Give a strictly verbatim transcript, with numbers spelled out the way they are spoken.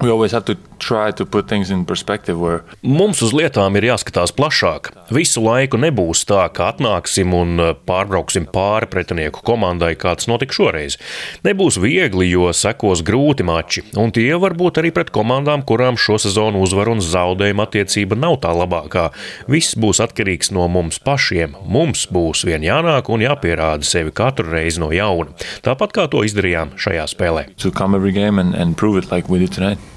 we always have to try to put things in perspective where Mums uz lietām ir jāskatās plašāk. Visu laiku nebūs tā, ka atnāksim un pārbrauksim pāri pretinieku komandai, kā tas notika šoreiz. Nebūs viegli, jo sekos grūti mači, un tie var būt arī pret komandām, kurām šo sezonu uzvaru un zaudējumu attiecība nav tā labākā. Viss būs atkarīgs no mums pašiem. Mums būs vien jānāk un jāpierāda sevi katru reizi no jauna. Tāpat kā to izdarījām šajā spēlē. to come every game and, and prove it like we did tonight.